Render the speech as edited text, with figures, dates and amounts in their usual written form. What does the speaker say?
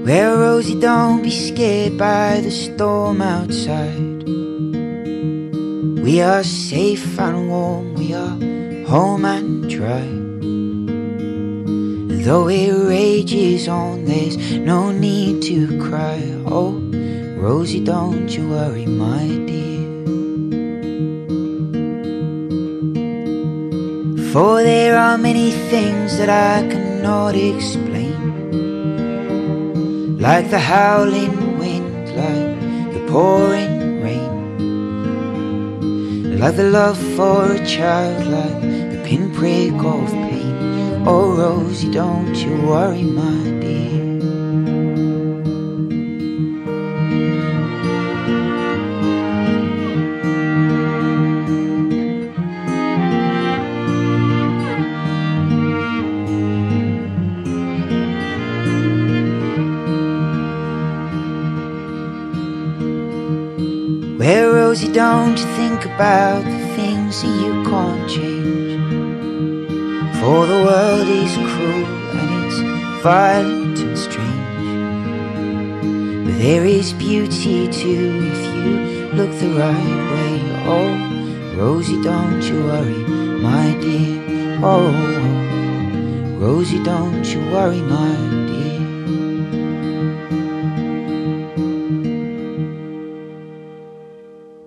Well, Rosie, don't be scared by the storm outside. We are safe and warm, we are home and dry. And though it rages on, there's no need to cry. Oh, Rosie, don't you worry, my dear. For there are many things that I cannot explain, like the howling wind, like the pouring rain, like the love for a child, like the pinprick of pain. Oh, Rosie, don't you worry, my dear. Well, Rosie, don't you think about the things that you can't change. For the world is cruel and it's violent and strange, but there is beauty too if you look the right way. Oh, Rosie, don't you worry, my dear. Oh, Rosie, don't you worry, my